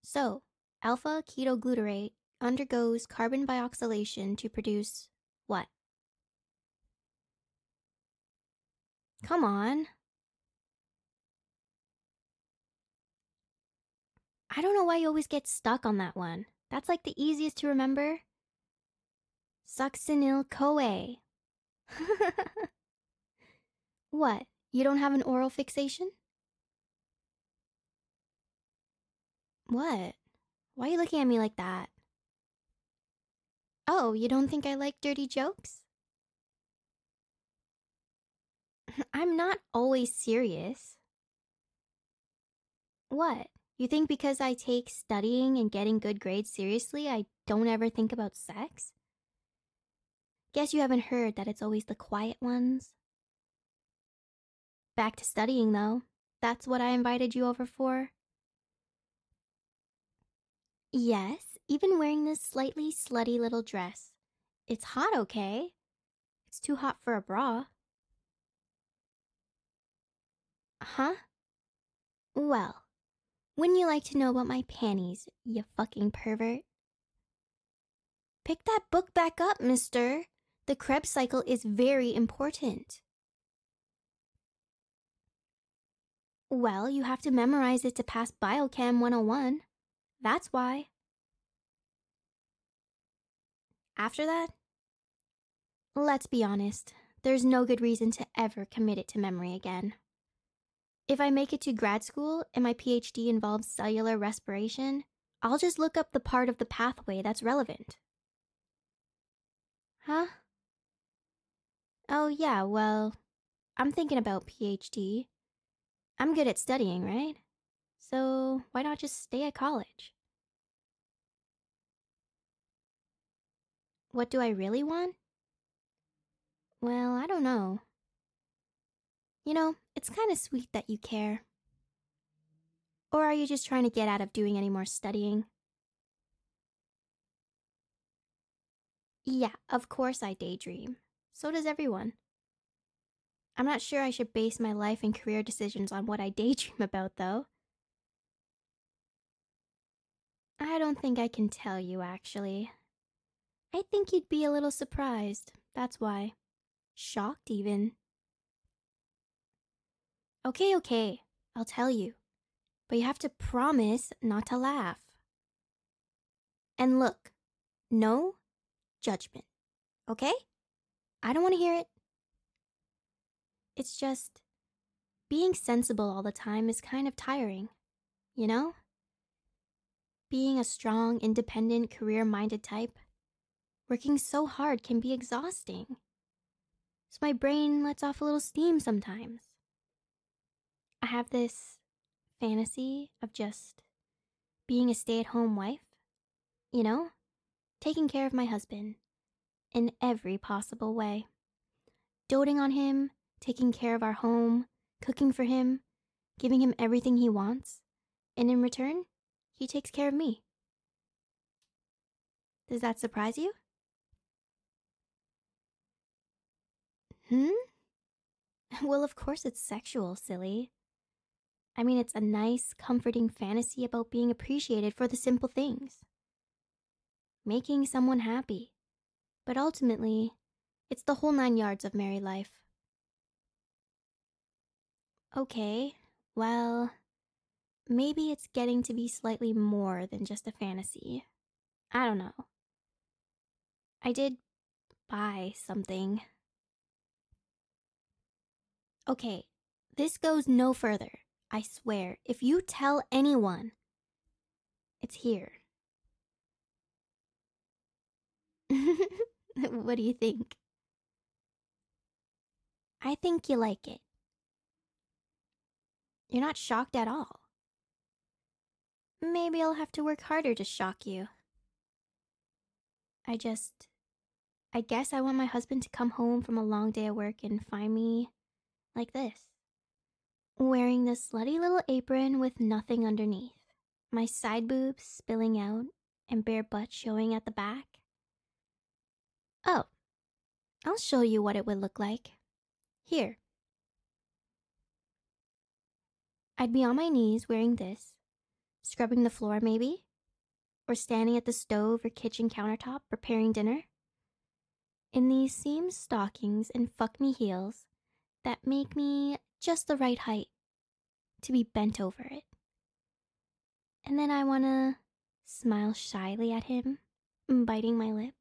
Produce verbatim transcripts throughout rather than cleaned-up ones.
So, alpha ketoglutarate undergoes carbon bioxylation to produce what? Come on. I don't know why you always get stuck on that one. That's like the easiest to remember. Succinyl CoA. What? You don't have an oral fixation? What? Why are you looking at me like that? Oh, you don't think I like dirty jokes? I'm not always serious. What? You think because I take studying and getting good grades seriously, I don't ever think about sex? Guess you haven't heard that it's always the quiet ones. Back to studying, though. That's what I invited you over for. Yes, even wearing this slightly slutty little dress. It's hot, okay? It's too hot for a bra. Huh? Well, wouldn't you like to know about my panties, you fucking pervert? Pick that book back up, mister. The Krebs cycle is very important. Well, you have to memorize it to pass Biochem one oh one. That's why. After that, let's be honest, there's no good reason to ever commit it to memory again. If I make it to grad school and my PhD involves cellular respiration, I'll just look up the part of the pathway that's relevant. Huh? Oh yeah, well, I'm thinking about PhD. I'm good at studying, right? So why not just stay at college? What do I really want? Well, I don't know. You know, it's kind of sweet that you care. Or are you just trying to get out of doing any more studying? Yeah, of course I daydream. So does everyone. I'm not sure I should base my life and career decisions on what I daydream about, though. I don't think I can tell you, actually. I think you'd be a little surprised, that's why. Shocked, even. Okay, okay, I'll tell you. But you have to promise not to laugh. And look, no judgment, okay? I don't want to hear it. It's just, being sensible all the time is kind of tiring, you know? Being a strong, independent, career-minded type, working so hard can be exhausting. So my brain lets off a little steam sometimes. I have this fantasy of just being a stay-at-home wife, you know? Taking care of my husband in every possible way. Doting on him, taking care of our home, cooking for him, giving him everything he wants, and in return, he takes care of me. Does that surprise you? Hmm? Well, of course it's sexual, silly. I mean, it's a nice, comforting fantasy about being appreciated for the simple things. Making someone happy. But ultimately, it's the whole nine yards of married life. Okay, well, maybe it's getting to be slightly more than just a fantasy. I don't know. I did buy something. Okay, this goes no further. I swear, if you tell anyone, it's here. What do you think? I think you like it. You're not shocked at all. Maybe I'll have to work harder to shock you. I just... I guess I want my husband to come home from a long day at work and find me like this. Wearing this slutty little apron with nothing underneath. My side boobs spilling out and bare butt showing at the back. Oh, I'll show you what it would look like. Here. I'd be on my knees wearing this, Scrubbing the floor, maybe? Or standing at the stove or kitchen countertop preparing dinner? In these seam stockings and fuck me heels that make me just the right height to be bent over it. And then I wanna smile shyly at him, biting my lip.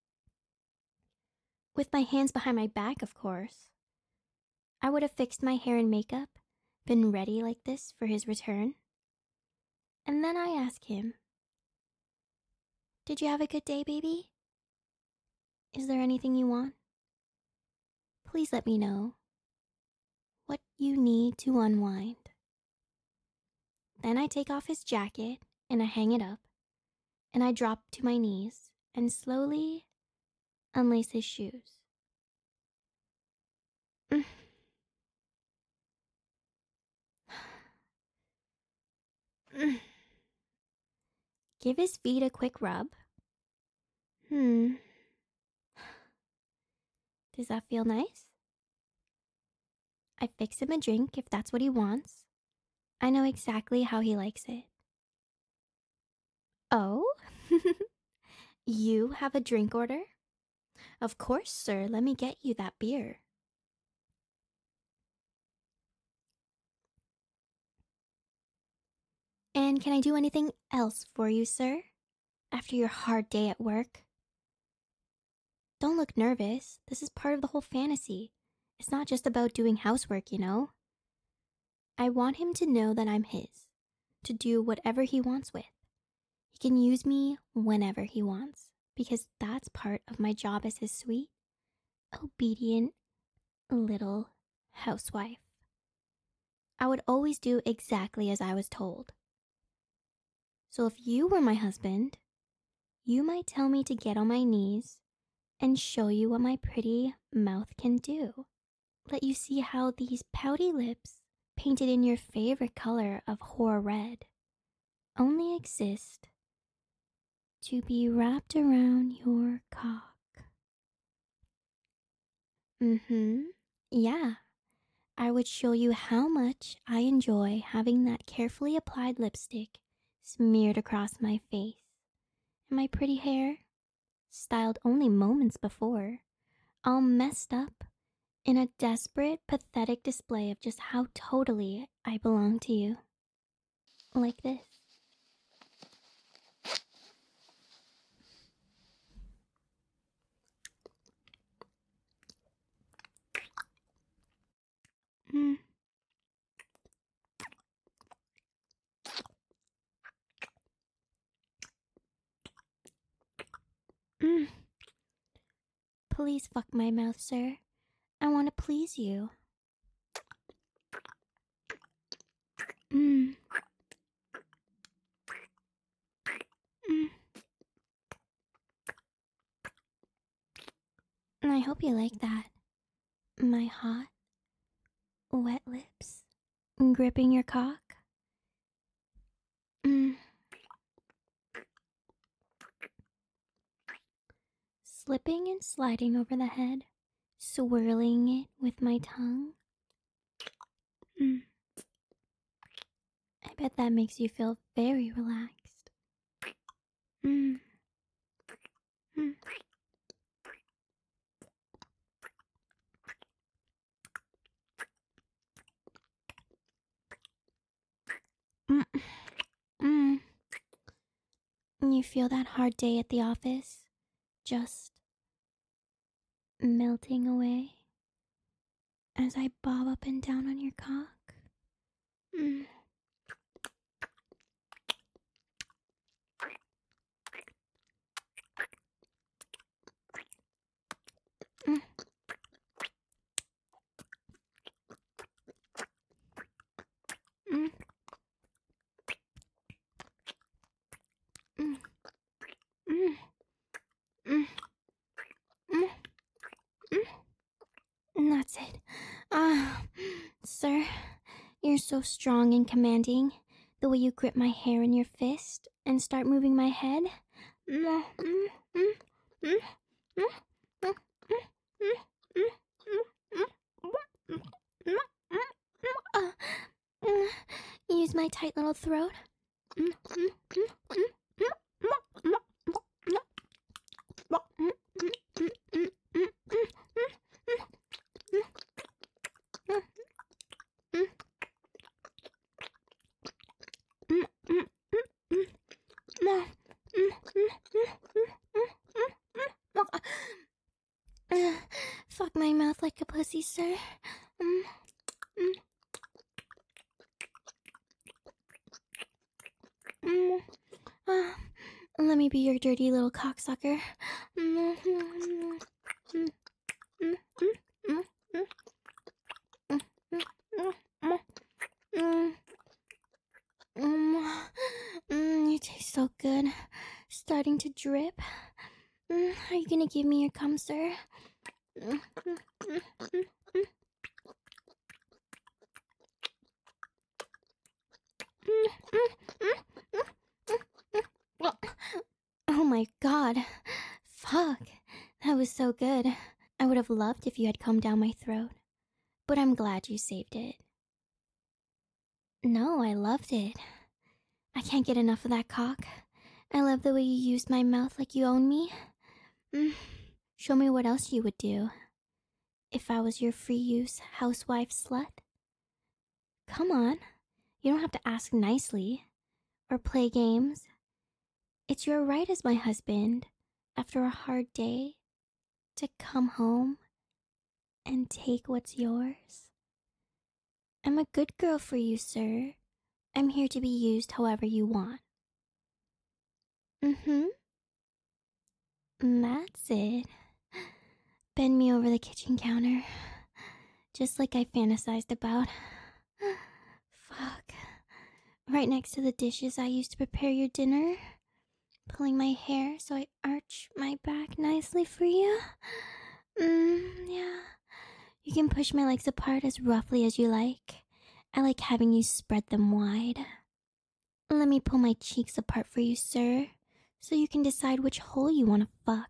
With my hands behind my back, of course. I would have fixed my hair and makeup, been ready like this for his return. And then I ask him, "Did you have a good day, baby? Is there anything you want? Please let me know what you need to unwind." Then I take off his jacket and I hang it up, and I drop to my knees and slowly unlace his shoes. Give his feet a quick rub. Hmm. Does that feel nice? I fix him a drink if that's what he wants. I know exactly how he likes it. Oh? You have a drink order? Of course, sir. Let me get you that beer. And can I do anything else for you, sir? After your hard day at work? Don't look nervous. This is part of the whole fantasy. It's not just about doing housework, you know? I want him to know that I'm his, to do whatever he wants with. He can use me whenever he wants, because that's part of my job as his sweet, obedient little housewife. I would always do exactly as I was told. So if you were my husband, you might tell me to get on my knees and show you what my pretty mouth can do. Let you see how these pouty lips, painted in your favorite color of whore red, only exist to be wrapped around your cock. Mm-hmm. Yeah. I would show you how much I enjoy having that carefully applied lipstick smeared across my face, and my pretty hair, styled only moments before, all messed up in a desperate, pathetic display of just how totally I belong to you. Like this. Mm. Mm. Please fuck my mouth, sir. I want to please you. Mm. Mm. I hope you like that. My hot, wet lips gripping your cock. Mm. Slipping and sliding over the head, swirling it with my tongue. Mm. I bet that makes you feel very relaxed. Mm. Mm. Mm. Mm. You feel that hard day at the office just melting away as I bob up and down on your cock. Mm. Mm. Mm. Mm. Mm. Mm. Mm. Mm. And that's it. Ah, sir, you're so strong and commanding. The way you grip my hair in your fist and start moving my head. Mm. Mm. Mm. Mm. Mm. Mm. Mm. Use my tight little throat Fuck my mouth like a pussy, sir. Mm, mm, mm. Uh, let me be your dirty little cocksucker. Mm, mm, mm, mm, mm, mm, mm, mm, mm, mm, mm, mm, mm. You taste so good. Starting to drip. Mm, are you gonna give me your cum, sir? Mm, mm, mm, mm, mm. Oh my god. Fuck. That was so good. I would have loved if you had come down my throat, but I'm glad you saved it. No, I loved it. I can't get enough of that cock. I love the way you used my mouth like you own me. Mm. Show me what else you would do if I was your free use housewife slut. Come on. You don't have to ask nicely or play games. It's your right as my husband, after a hard day, to come home and take what's yours. I'm a good girl for you, sir. I'm here to be used however you want. Mm-hmm. That's it. Bend me over the kitchen counter, just like I fantasized about. Fuck. Right next to the dishes I used to prepare your dinner. Pulling my hair so I arch my back nicely for you. Mm, yeah. You can push my legs apart as roughly as you like. I like having you spread them wide. Let me pull my cheeks apart for you, sir, so you can decide which hole you want to fuck.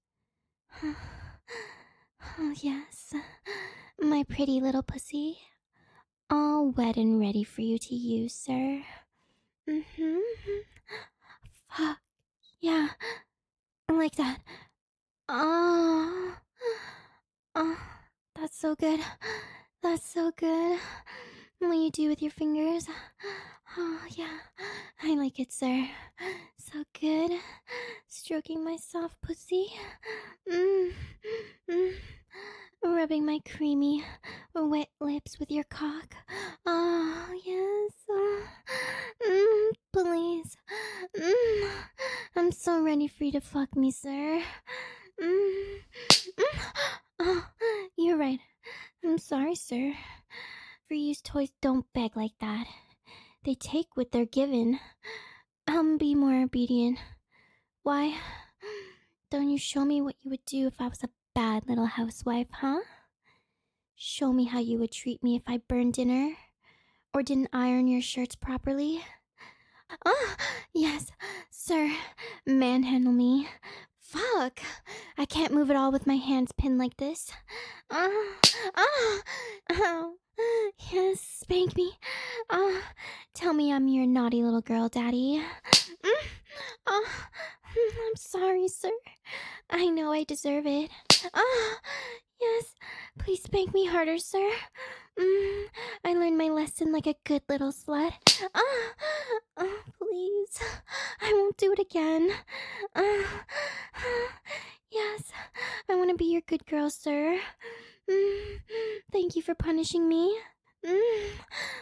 Oh, yes. My pretty little pussy. All wet and ready for you to use, sir. Mm-hmm. Fuck. Yeah. Like that. Oh. Oh. That's so good. That's so good. What you do with your fingers. Oh, yeah. I like it, sir. So good. Stroking my soft pussy. Mmm. Mmm. Rubbing my creamy, wet lips with your cock. Oh, yes. Mmm, please. Mmm. I'm so ready for you to fuck me, sir. Mmm. Mm. Oh, you're right. I'm sorry, sir. Free-use toys don't beg like that. They take what they're given. I'll be more obedient. Why? Don't you show me what you would do if I was a bad little housewife, huh? Show me how you would treat me if I burned dinner or didn't iron your shirts properly. Ah, yes, sir. Manhandle me. Fuck. I can't move at all with my hands pinned like this. Ah, ah, ow. Yes, spank me. Ah, tell me I'm your naughty little girl, Daddy. Mm, ah, I'm sorry, sir. I know I deserve it. Ah, yes, please spank me harder, sir. Mm, I learned my lesson like a good little slut. Ah, oh, please. I won't do it again. Ah, yes, I want to be your good girl, sir. Mm, thank you for punishing me. Mm,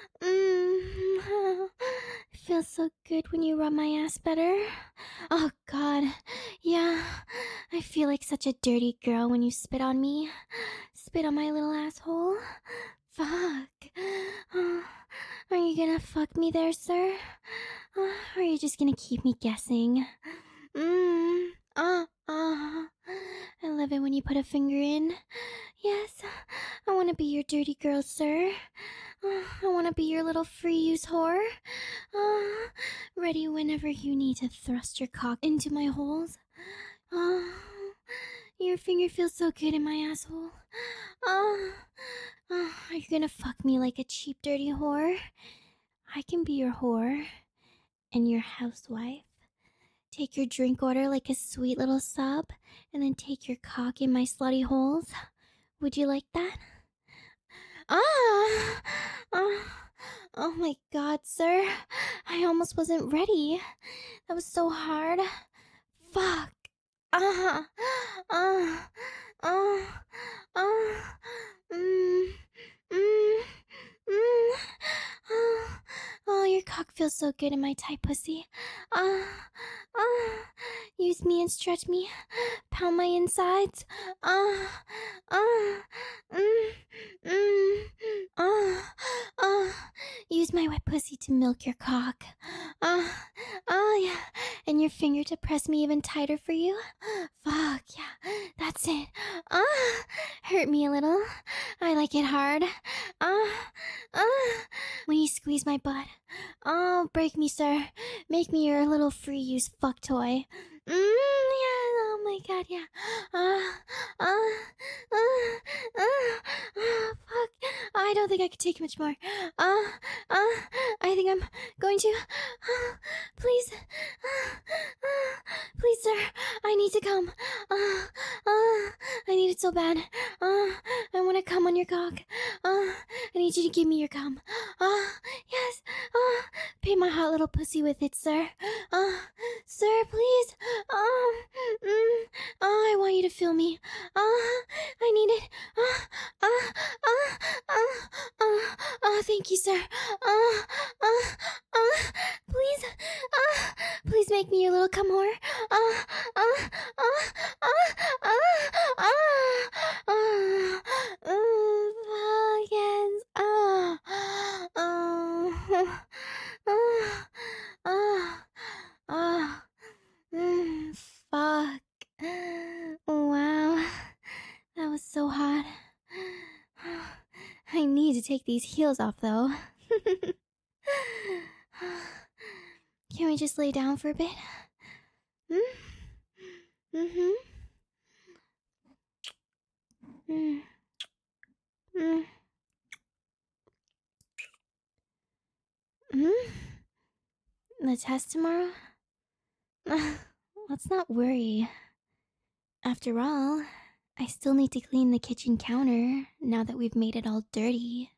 mm, it feels so good when you rub my ass better. Oh, God. Yeah, I feel like such a dirty girl when you spit on me. Spit on my little asshole. Fuck. Oh, are you gonna fuck me there, sir? Oh, or are you just gonna keep me guessing? Mmm. Ah, uh, ah. Uh. I love it when you put a finger in. Yes, I want to be your dirty girl, sir. Uh, I want to be your little free-use whore. Uh, ready whenever you need to thrust your cock into my holes. Uh, your finger feels so good in my asshole. Uh, uh, are you gonna fuck me like a cheap, dirty whore? I can be your whore. and your housewife. Take your drink order like a sweet little sub, and then take your cock in my slutty holes. Would you like that? Ah! Ah! Oh my god, sir. I almost wasn't ready. That was so hard. Fuck. Ah! Ah! Ah! Ah! Mmm. Mmm. Mmm. Ah. Oh, your cock feels so good in my tight pussy. Ah. Ah. Use me and stretch me. Pound my insides. Ah. Ah. Mmm. Mmm. Ah. Ah. Use my wet pussy to milk your cock. Ah. Ah, yeah. And your finger to press me even tighter for you. Fuck, yeah. That's it. Ah. Hurt me a little. I like it hard. Ah. Ah. When you squeeze my butt. Oh, break me, sir. Make me your little free use fuck toy. Mmm, yeah. Oh my god, yeah. Ah. Ah. Ah. Ah. Ah. Fuck. I don't think I could take much more. Ah. Ah. I think I'm going to. Ah. Please. Ah. Ah. Please, sir. I need to come. Ah. Ah. I need it so bad. Ah. I want to come on your cock. Ah. I need you to give me your cum. Ah. Yes. Ah. Pay my hot little pussy with it, sir. Ah. Sir, please. Ah. Mm. Ah. I want you to feel me. Ah. I need it. Ah. Ah. Ah. Ah. Ah. Ah. Thank you, sir. Ah. Ah. Ah. Please. Ah. Please make me your little cum whore. Ah. Ah. Ah. Ah. Ah. Ah. Ah. Mm, ah, yes. Ah. Ah. Ah. Ah. Ah. Mm, fuck. Wow. That was so hot. I need to take these heels off, though. Can we just lay down for a bit? Hmm? Mm-hmm. Mm. Mm. Hmm? The test tomorrow? Let's not worry. After all, I still need to clean the kitchen counter now that we've made it all dirty.